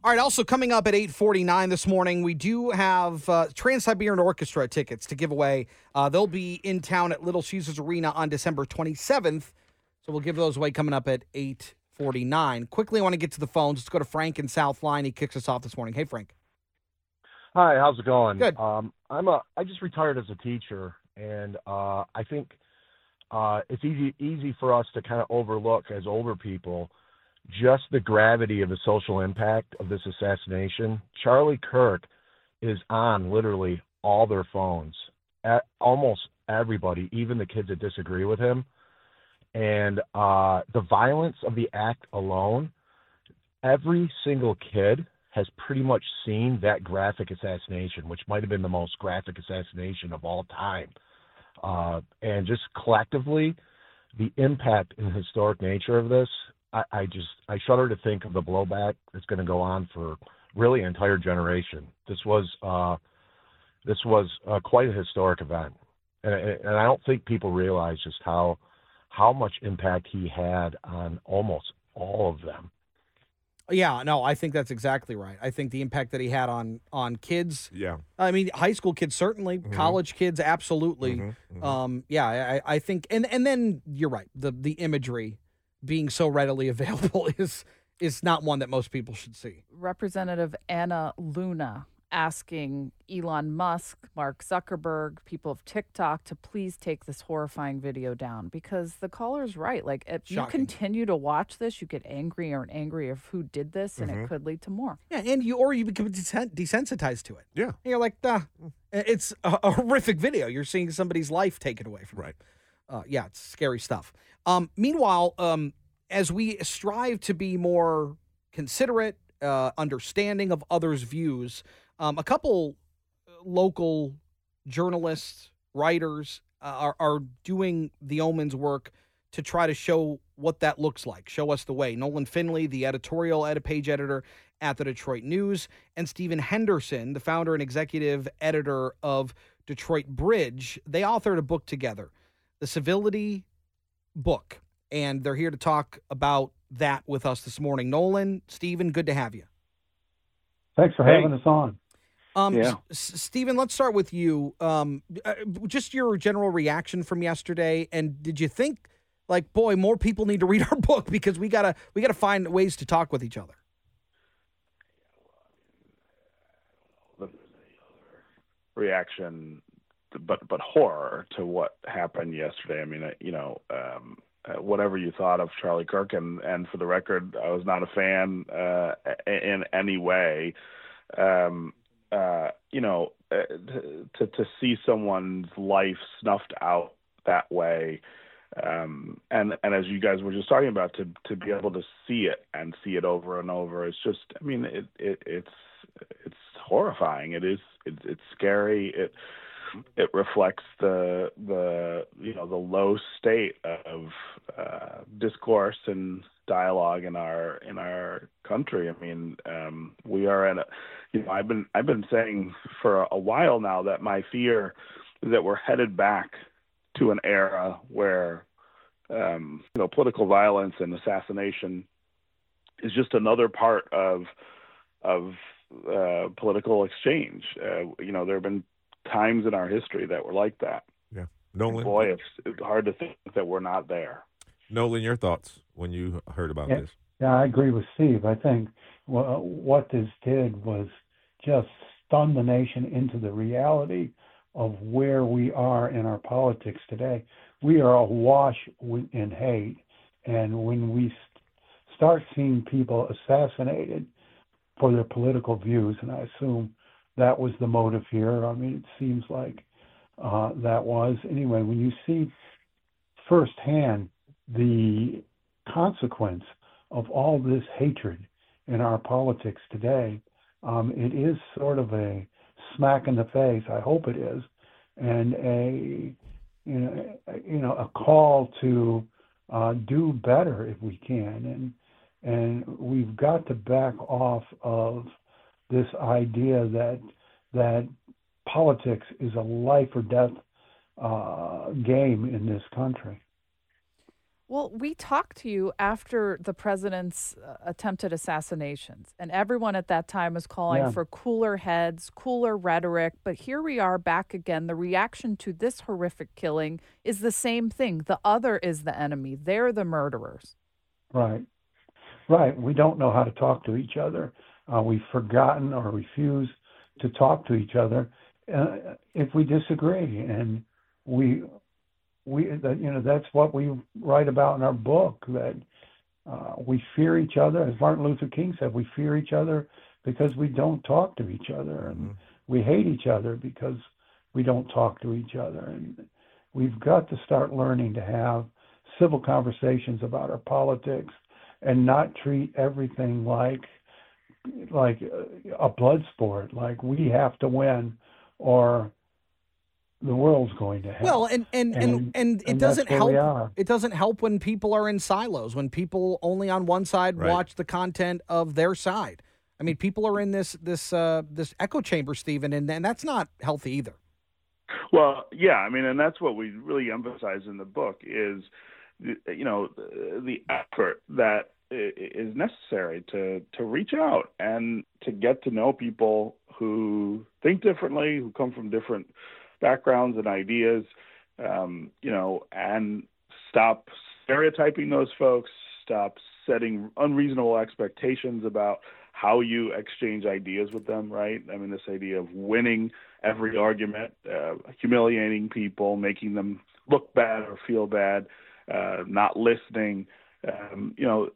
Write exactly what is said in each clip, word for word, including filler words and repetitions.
All right, also coming up at eight forty-nine this morning, we do have uh, Trans-Siberian Orchestra tickets to give away. Uh, they'll be in town at Little Caesars Arena on December twenty-seventh, so we'll give those away coming up at eight forty-nine. Quickly, I want to get to the phones. Let's go to Frank in South Line. He kicks us off this morning. Hey, Frank. Hi, how's it going? Good. Um, I'm a. I just retired as a teacher, and uh, I think uh, it's easy easy for us to kind of overlook as older people just the gravity of the social impact of this assassination. Charlie Kirk is on literally all their phones, at almost everybody, even the kids that disagree with him. And uh, the violence of the act alone, every single kid has pretty much seen that graphic assassination, which might have been the most graphic assassination of all time. Uh, and just collectively, the impact and historic nature of this, I, I just, I shudder to think of the blowback that's going to go on for really an entire generation. This was, uh, this was uh, quite a historic event. And, and I don't think people realize just how, how much impact he had on almost all of them. Yeah, no, I think that's exactly right. I think the impact that he had on on kids. Yeah. I mean, high school kids certainly, Mhm. college kids absolutely. Mhm, mhm. Um, yeah, I, I think, and and then you're right. The the imagery being so readily available is is not one that most people should see. Representative Anna Luna asking Elon Musk, Mark Zuckerberg, people of TikTok to please take this horrifying video down, because the caller's right. Like, if you Shocking. continue to watch this, you get angrier and angrier of who did this, and Mhm. it could lead to more. Yeah, and you or you become desen- desensitized to it. Yeah. And you're like, nah, it's a, a horrific video. You're seeing somebody's life taken away from you. Right. Uh, yeah, it's scary stuff. Um, meanwhile, um, as we strive to be more considerate, uh, understanding of others' views, um, a couple local journalists, writers uh, are, are doing the Omens work to try to show what that looks like, show us the way. Nolan Finley, the editorial edit page editor at the Detroit News, and Stephen Henderson, the founder and executive editor of Detroit Bridge, they authored a book together, The Civility Book, and they're here to talk about that with us this morning. Nolan, Stephen, good to have you. Thanks for Hey. having us on. Um, Yeah. S- S- Stephen, let's start with you. Um, uh, just your general reaction from yesterday, and did you think, like, boy, more people need to read our book because we gotta we gotta find ways to talk with each other? Reaction, but but horror to what happened yesterday. I mean, uh, you know, um, uh, whatever you thought of Charlie Kirk, and, and for the record, I was not a fan uh, in any way. Um, uh, you know, uh, to to see someone's life snuffed out that way, um, and and as you guys were just talking about, to to be able to see it and see it over and over, it's just, I mean, it, it it's it's horrifying. It is. It, it's scary. It it reflects the the you know the low state of uh, discourse and dialogue in our in our country. I mean, um, we are at a you know I've been I've been saying for a while now that my fear is that we're headed back to an era where um, you know political violence and assassination is just another part of of uh, political exchange. Uh, you know, there have been times in our history that were like that. Yeah. And Nolan, boy, it's, it's hard to think that we're not there. Nolan, your thoughts when you heard about Yeah. this? Yeah, I agree with Steve. I think wha- what this did was just stun the nation into the reality of where we are in our politics today. We are awash wi- in hate, and when we st- start seeing people assassinated for their political views, and I assume that was the motive here. I mean, it seems like uh, that was. Anyway, when you see firsthand the consequence of all this hatred in our politics today, um, it is sort of a smack in the face. I hope it is, and a you know a, you know a call to uh, do better if we can, and and we've got to back off of this idea that that politics is a life or death uh, game in this country. Well, we talked to you after the president's uh, attempted assassinations, and everyone at that time was calling Yeah. for cooler heads, cooler rhetoric. But here we are back again. The reaction to this horrific killing is the same thing. The other is the enemy. They're the murderers. Right. Right. We don't know how to talk to each other. Uh, we've forgotten or refuse to talk to each other uh, if we disagree. And we, we, that, you know, that's what we write about in our book, that uh, we fear each other. As Martin Luther King said, we fear each other because we don't talk to each other. And Mm-hmm. we hate each other because we don't talk to each other. And we've got to start learning to have civil conversations about our politics and not treat everything like like a blood sport, like we have to win or the world's going to hell. Well, and and and, and, And- it and doesn't that's where we help. are. It doesn't help when people are in silos, when people only on one side Right. watch the content of their side. I mean, people are in this this uh, this echo chamber, Stephen, and, and that's not healthy either. Well, yeah, I mean, and that's what we really emphasize in the book is, you know, the effort that is necessary to to reach out and to get to know people who think differently, who come from different backgrounds and ideas, um, you know, and stop stereotyping those folks, stop setting unreasonable expectations about how you exchange ideas with them, right? I mean, this idea of winning every argument, uh, humiliating people, making them look bad or feel bad, uh, not listening, um, you know,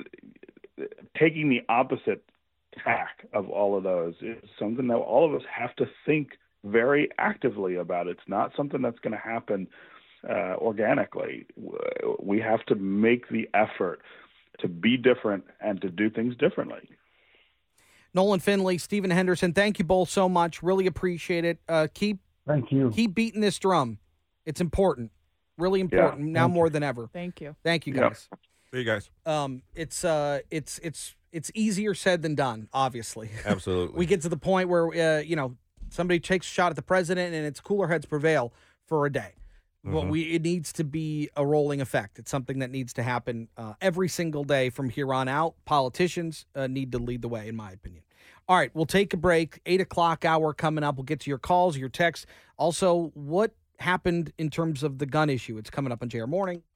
taking the opposite tack of all of those is something that all of us have to think very actively about. It's not something that's going to happen uh, organically. We have to make the effort to be different and to do things differently. Nolan Finley, Stephen Henderson, thank you both so much. Really appreciate it. Uh, keep Thank you. keep beating this drum. It's important, really important now Thank more you. than ever. Thank you. Thank you, Yeah. guys. See you guys. Um, it's uh, it's it's it's easier said than done. Obviously, Absolutely. we get to the point where uh, you know somebody takes a shot at the president and it's cooler heads prevail for a day. Well, Mhm. we it needs to be a rolling effect. It's something that needs to happen uh, every single day from here on out. Politicians uh, need to lead the way, in my opinion. All right, we'll take a break. Eight o'clock hour coming up. We'll get to your calls, your texts. Also, what happened in terms of the gun issue? It's coming up on J R Morning.